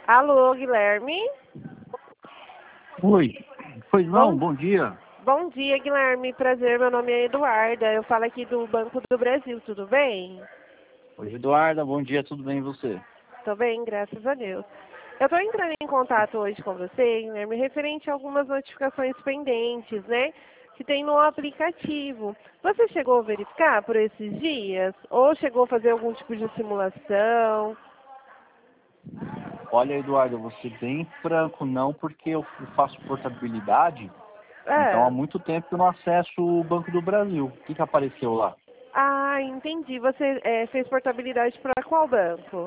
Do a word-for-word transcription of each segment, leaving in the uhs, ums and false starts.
Alô, Guilherme? Oi. Pois não, Bom, bom dia. bom dia, Guilherme. Prazer, meu nome é Eduarda. Eu falo aqui do Banco do Brasil, tudo bem? Oi, Eduarda, bom dia, tudo bem e você? Tô bem, graças a Deus. Eu tô entrando em contato hoje com você, Guilherme, referente a algumas notificações pendentes, né? Que tem no aplicativo. Você chegou a verificar por esses dias? Ou chegou a fazer algum tipo de simulação? Olha, Eduarda, eu vou ser bem franco, não, porque eu faço portabilidade, então há Ah, muito tempo que eu não acesso o Banco do Brasil. O que que apareceu lá? ah entendi. Você eh, fez portabilidade para qual banco?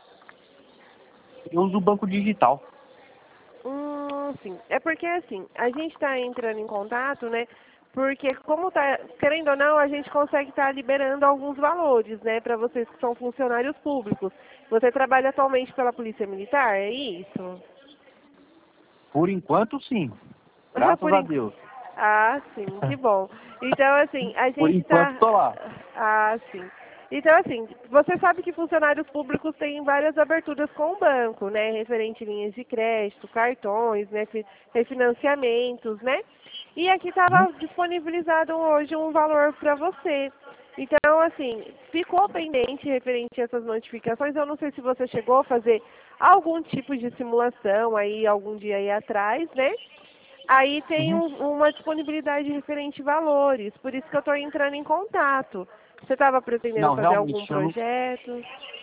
Eu uso o banco digital. Hum, sim. É porque assim, a gente está entrando em contato, né? Porque como tá, querendo ou não, a gente consegue estar liberando alguns valores, né, para vocês que são funcionários públicos. Você trabalha atualmente pela Polícia Militar, é isso? Por enquanto, sim. Ah, Graças por a en... Deus. Ah, sim, que bom. Então, assim, a Por gente enquanto, está... tô lá. Ah, sim. Então, assim, você sabe que funcionários públicos têm várias aberturas com o banco, né? Referente a linhas de crédito, cartões, né? fi- refinanciamentos, né? E aqui Uhum. estava disponibilizado hoje um valor para você. Então, assim, ficou pendente referente a essas notificações. Eu não sei se você chegou a fazer algum tipo de simulação aí, algum dia aí atrás, né? Aí tem Uhum. um- uma disponibilidade referente a valores, por isso que eu estou entrando em contato. Você estava pretendendo Não, fazer algum realmente, eu não, projeto?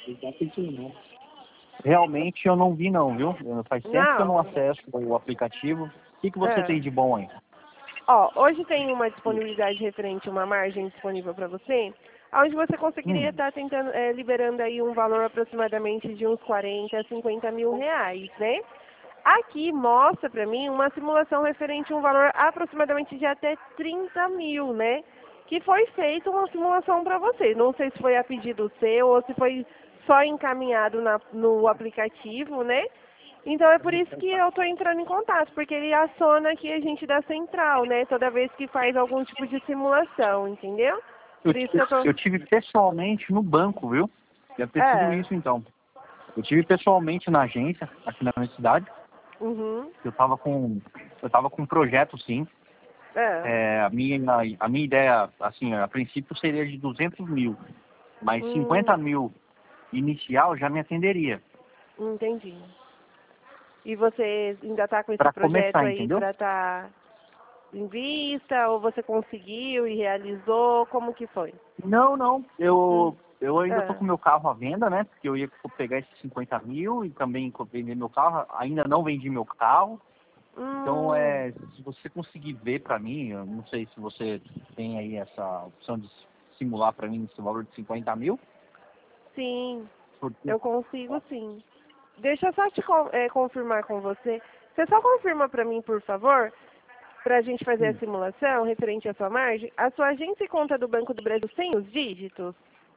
realmente eu não vi não, viu? Eu- Faz tempo que eu não Não. acesso o aplicativo. O que que você Ah. tem de bom aí? Ó, hoje tem uma disponibilidade referente a uma margem disponível para você, onde você conseguiria Hum. estar tentando, eh, liberando aí um valor aproximadamente de uns quarenta a cinquenta mil reais, né? Aqui mostra para mim uma simulação referente a um valor aproximadamente de até trinta mil, né? Que foi feita uma simulação para você. Não sei se foi a pedido seu ou se foi só encaminhado na- no aplicativo, né? Então é por isso que eu estou entrando em contato, porque ele aciona aqui a gente da central, né? Toda vez que faz algum tipo de simulação, entendeu? Eu, Por isso que eu tô. eu tive pessoalmente no banco, viu? Deve ter sido É. isso, então. Eu tive pessoalmente na agência, aqui na minha cidade. Uhum. Eu tava com, eu tava com um projeto, sim. É. É, a minha, a minha ideia, assim, a princípio seria de duzentos mil, mas cinquenta Hum, mil inicial já me atenderia. entendi. E você ainda está com esse Para projeto começar, aí entendeu? para estar em vista, ou você conseguiu e realizou? Como que foi? Não, não. Hum. Eu, eu ainda tô É. com meu carro à venda, né? Porque eu ia pegar esses cinquenta mil e também vender meu carro. Ainda não vendi meu carro. Então, Hum, é, se você conseguir ver para mim, eu não sei se você tem aí essa opção de simular para mim esse valor de cinquenta mil. sim, Porque, eu consigo sim. Deixa eu só te con- eh, confirmar com você. Você só confirma para mim, por favor, para a gente fazer a hum, simulação referente à sua margem, a sua agência e conta do Banco do Brasil sem os dígitos?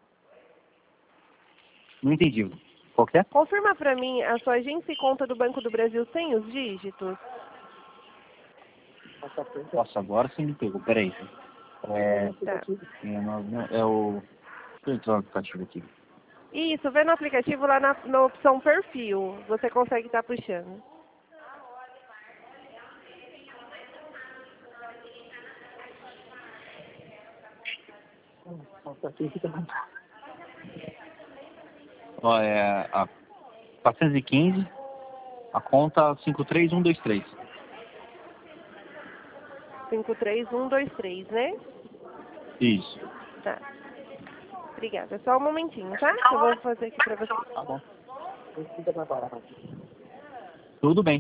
não entendi. Qual que é? Confirma para mim a sua agência e conta do Banco do Brasil sem os dígitos. Nossa, agora sim me pegou. Peraí. É, Tá. é, não- não- é o... Deixa eu entrar no aplicativo aqui. Isso, vê no aplicativo lá na, na opção perfil. Você consegue estar puxando. Ó, é a quatrocentos e quinze, a conta cinco três um dois três. cinco três um dois três, né? Isso. Tá. Obrigada. Só um momentinho, tá? Que eu vou fazer aqui para você. Tá bom. Tudo bem.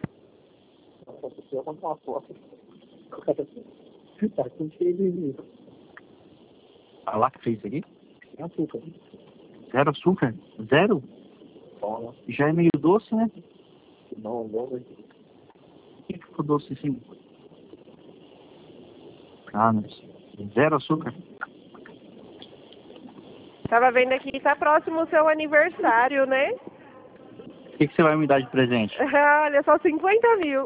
A lá que fez isso aqui? Zero açúcar? Zero? Já é meio doce, né? Por que ficou doce assim? Ah, não sei. Zero açúcar? Tava vendo aqui, tá próximo o seu aniversário, né? O que, que você vai me dar de presente? Olha, só cinquenta mil.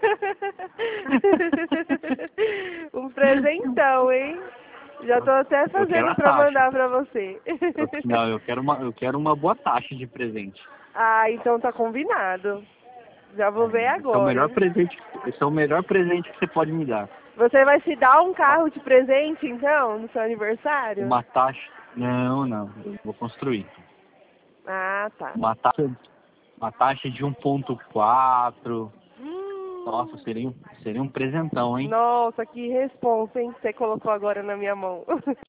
Um presentão, hein? Já tô até Eu quero fazendo a para taxa. mandar para você. Eu- não, eu quero uma, eu quero uma boa taxa de presente. Ah, então tá combinado. Já vou ver Esse é o agora. melhor presente, esse é o melhor presente que você pode me dar. Você vai se dar um carro de presente, então, no seu aniversário? Uma taxa... Não, não. Vou construir. Ah, tá. Uma taxa, uma taxa de um ponto quatro. Hum, Nossa, seria um, seria um presentão, hein? Nossa, que responsa, hein, que você colocou agora na minha mão.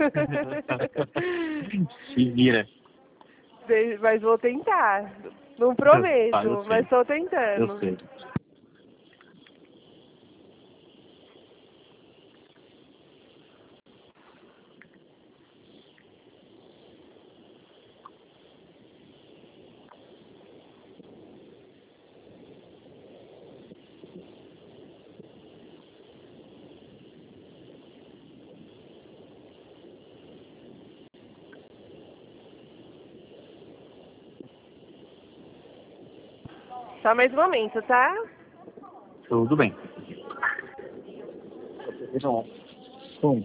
Se vira. De- Mas vou tentar. Não Ah, prometo, eu sei. mas estou Eu tentando. sei. Só mais um momento, tá? Tudo bem. Um.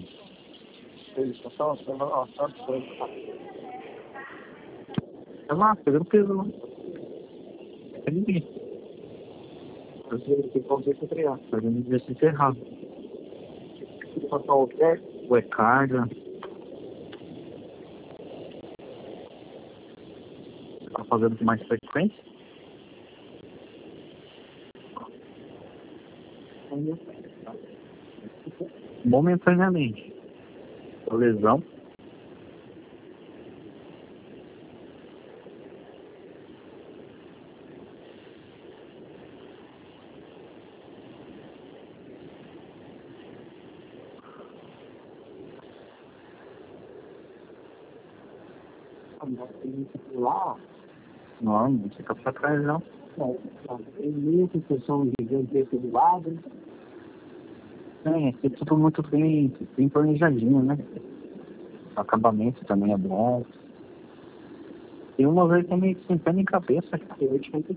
É lá, pegando peso lá. É ninguém. Você tem que fazer com criar. Fazendo exercício errado. Passar o pé. Ou é carga. Tá fazendo com mais frequência? Momentaneamente. A lesão. Lá? Não, não fica pra trás não. Tem muita intenção gigantesca do lado. É, é tudo muito bem, bem planejadinho, né? O acabamento também é bom. Tem uma vez também sem pé nem cabeça, cara. Eu te conto.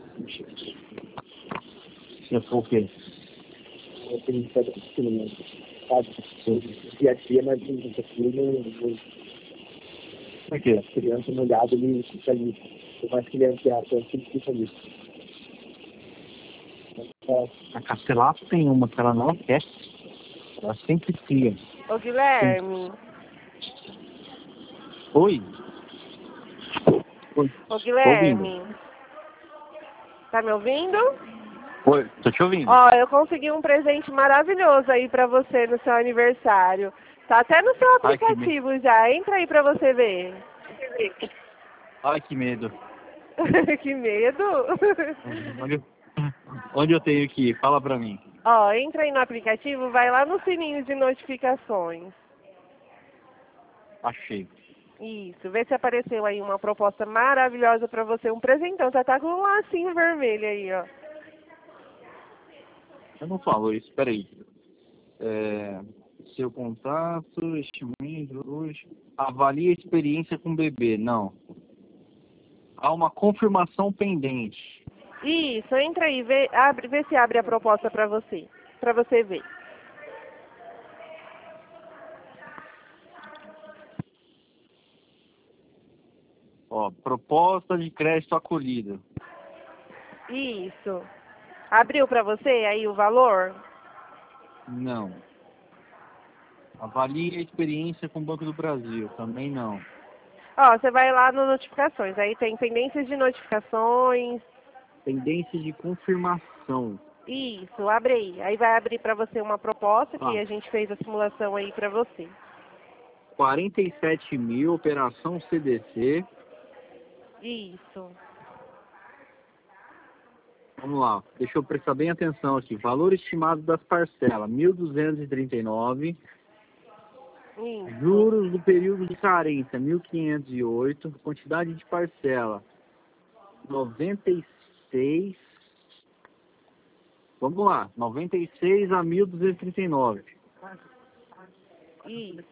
Se for o quê? Eu tenho pedra pequena, sabe? Dia a dia, mas tem muita coisa. Por quê? A criança molhada, ele fica ali. Por mais que ele é anteato, ele fica ali. A Castelato tem uma que ela não quer. Ela sempre cria. Ô, Guilherme. Oi? Oi. Ô, Guilherme. Tá me ouvindo? Oi, tô te ouvindo. Ó, eu consegui um presente maravilhoso aí pra você no seu aniversário. Tá até no seu Ai, que aplicativo já. Entra aí pra você ver. Ai, que medo. Que medo. Onde eu, onde eu tenho que ir? Fala pra mim. Ó, entra aí no aplicativo, vai lá no sininho de notificações. Achei. Isso, vê se apareceu aí uma proposta maravilhosa pra você, um presentão. Já tá com um lacinho vermelho aí, ó. Eu não falo isso, peraí. É, seu contato, este mês, hoje. Avalie a experiência com o bebê. Não. Há uma confirmação pendente. Isso, entra aí, vê, abre, vê se abre a proposta pra você, pra você ver. Ó, proposta de crédito acolhida. Isso. Abriu pra você aí o valor? Não. Avalie a experiência com o Banco do Brasil. Também não. Ó, você vai lá no notificações, aí tem pendências de notificações. Pendência de confirmação. Isso, abre aí. Aí vai abrir pra você uma proposta que Ah. a gente fez a simulação aí pra você. quarenta e sete mil, operação C D C. Isso. Vamos lá, deixa eu prestar bem atenção aqui. Valor estimado das parcelas, mil duzentos e trinta e nove. Isso. Juros do período de carência, mil quinhentos e oito. Quantidade de parcela, noventa e seis. Vamos lá, noventa e seis a mil duzentos e trinta e nove. Isso.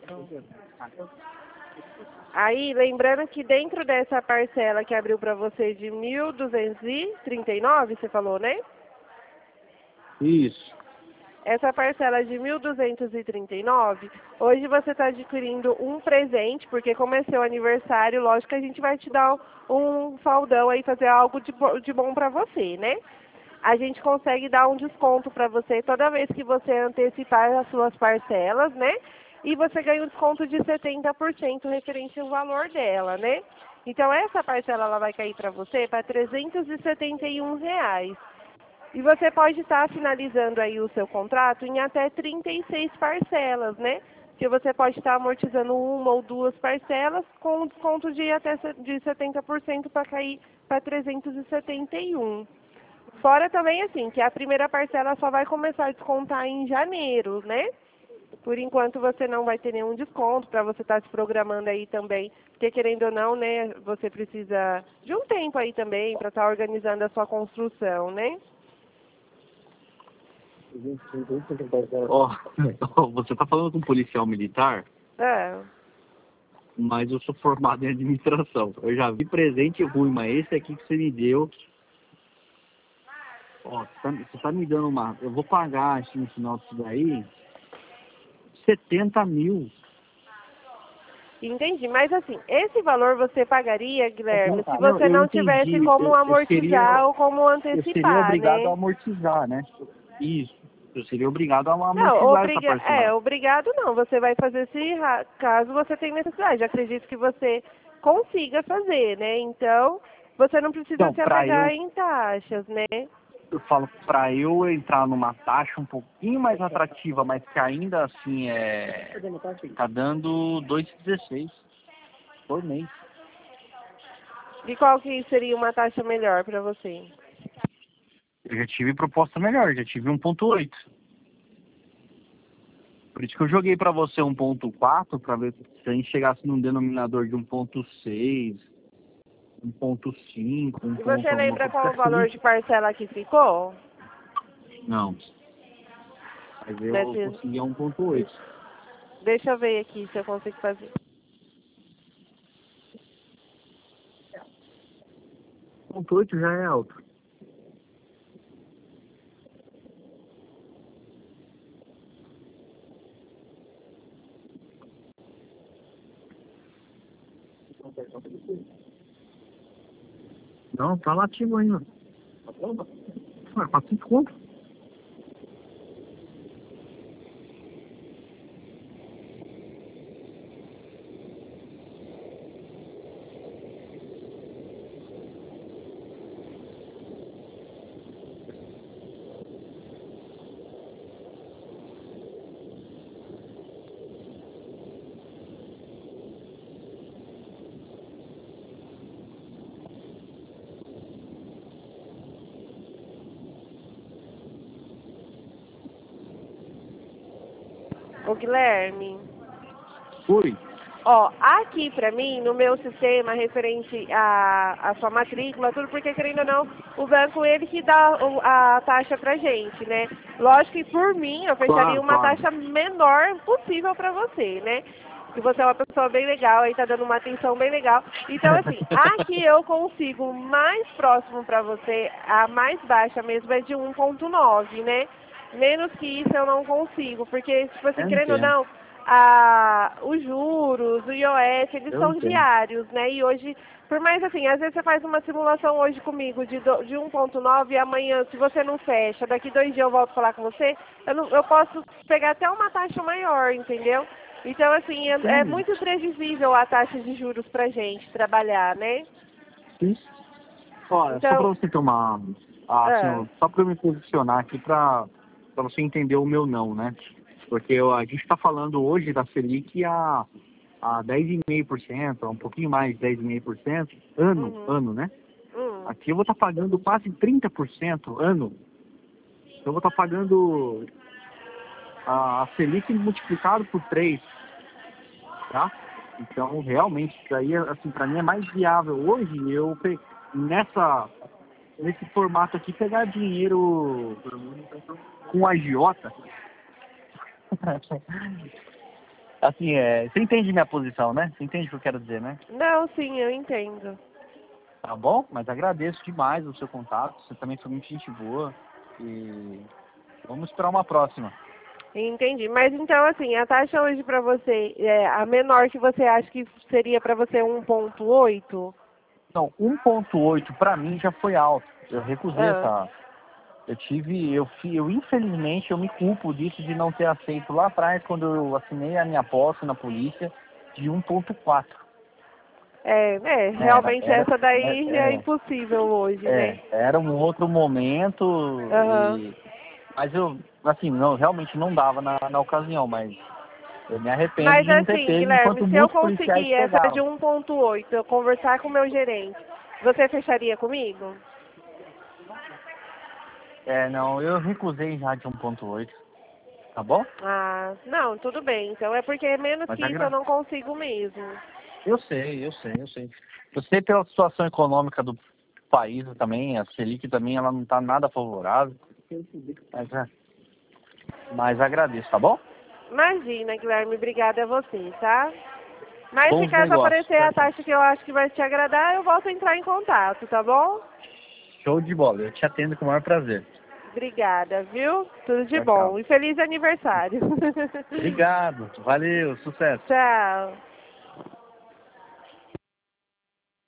Aí, lembrando que dentro dessa parcela que abriu para você de mil duzentos e trinta e nove, você falou, né? Isso. essa parcela de mil duzentos e trinta e nove reais, hoje você está adquirindo um presente, porque como é seu aniversário, lógico que a gente vai te dar um faldão aí, fazer algo de, bo de bom para você, né? A gente consegue dar um desconto para você toda vez que você antecipar as suas parcelas, né? E você ganha um desconto de setenta por cento referente ao valor dela, né? Então essa parcela ela vai cair para você para trezentos e setenta e um reais. E você pode estar finalizando aí o seu contrato em até trinta e seis parcelas, né? Que você pode estar amortizando uma ou duas parcelas com um desconto de até de setenta por cento para cair para trezentos e setenta e um. Fora também assim, que a primeira parcela só vai começar a descontar em janeiro, né? Por enquanto você não vai ter nenhum desconto para você estar se programando aí também, porque querendo ou não, né, você precisa de um tempo aí também para estar organizando a sua construção, né? Ó, oh, você tá falando com um policial militar, É. mas eu sou formado em administração. Eu já vi presente ruim, mas esse aqui que você me deu... Ó, você tá, você tá me dando uma... Eu vou pagar, assim, no final disso daí, setenta mil. Entendi, mas assim, esse valor você pagaria, Guilherme, se Não, você eu não entendi. tivesse como Eu, eu amortizar seria, ou como eu seria antecipar, obrigado a né? amortizar, né? Isso. Eu seria obrigado a Não, amortizar essa obriga é, parcela. obrigado não, você vai fazer se ra- caso você tenha necessidade. Acredito que você consiga fazer, né? Então, você não precisa Então, se para apegar eu, em taxas, né? eu falo, para eu entrar numa taxa um pouquinho mais atrativa, mas que ainda assim é... Tá dando dois vírgula dezesseis por mês. E qual que seria uma taxa melhor para você? Eu já tive proposta melhor, já tive um ponto oito. Por isso que eu joguei para você um ponto quatro, para ver se a gente chegasse num denominador de um ponto seis, um ponto cinco, um E ponto você alguma lembra coisa. qual o Porque valor assim, de parcela que ficou? não. Mas eu Desse... consegui um ponto oito. Deixa eu ver aqui se eu consigo fazer. um ponto oito já é alto. Não, tá lá ativo ainda. Ué, quatrocentos conto. Ô Guilherme, Fui. ó, aqui pra mim, no meu sistema, referente à, à sua matrícula, tudo, porque querendo ou não, o banco, ele que dá o- a taxa pra gente, né? Lógico que por mim, eu fecharia Claro, uma claro. taxa menor possível pra você, né? Que você é uma pessoa bem legal, aí tá dando uma atenção bem legal. Então, assim, aqui eu consigo mais próximo pra você, a mais baixa mesmo é de um ponto nove, né? Menos que isso eu não consigo, porque, tipo assim, Eu querendo ou entendo. não, a, os juros, o I O S, eles Eu são entendo. diários, né? E hoje, por mais assim, às vezes você faz uma simulação hoje comigo de, do, de um ponto nove e amanhã, se você não fecha, daqui dois dias eu volto a falar com você, eu, não, eu posso pegar até uma taxa maior, entendeu? Então, assim, é, é Entendo. muito previsível a taxa de juros pra gente trabalhar, né? Sim. Olha, só Então, pra você tomar, ah, assim, ah, ó, só pra eu me posicionar aqui pra, pra você entender o meu não, né? Porque eu- a gente tá falando hoje da Selic a, a dez vírgula cinco por cento, um pouquinho mais de dez vírgula cinco por cento, ano, uhum, ano, né? hum. Aqui eu vou estar pagando quase trinta por cento ano. Eu vou estar pagando a, a Selic multiplicado por três, tá? Então, realmente, isso aí, assim, pra mim é mais viável hoje eu pe- nessa nesse formato aqui, pegar dinheiro com agiota. Assim, é, você entende minha posição, né? Você entende o que eu quero dizer, né? Não, sim, eu entendo. Tá bom? Mas agradeço demais o seu contato. Você também foi muito gente boa. E Vamos esperar uma próxima. Entendi. Mas então, assim, a taxa hoje para você, é, a menor que você acha que seria para você um ponto oito? Não, um ponto oito para mim já foi alto. Eu recusei Ah. essa. Eu tive, eu, fi- eu infelizmente eu me culpo disso de não ter aceito lá atrás quando eu assinei a minha posse na polícia de um ponto quatro. É, é, Era, realmente era, essa daí é é, impossível hoje, né? é, era um outro momento, Aham. e, mas eu, assim, não, realmente não dava na, na ocasião, mas eu me arrependo Mas de não ter assim, pego Guilherme, enquanto se eu muitos policiais conseguir essa de pegaram. um ponto oito, eu conversar com o meu gerente, você fecharia comigo? É, não, eu recusei já de um ponto oito, tá bom? Ah, não, tudo bem. Então é porque menos Mas que isso eu agra... não consigo mesmo. eu sei, eu sei, eu sei. Eu sei pela situação econômica do país também, a Selic também, ela não tá nada favorável. Mas, é, mas agradeço, tá bom? Imagina, Guilherme, obrigada a você, tá? Mas se Bons caso negócios. aparecer a Tchau, tchau. taxa que eu acho que vai te agradar, eu volto a entrar em contato, tá bom? Show de bola, eu te atendo com o maior prazer. Obrigada, viu? Tudo de Tchau, tchau. bom. E feliz aniversário. Obrigado, valeu, sucesso. Tchau.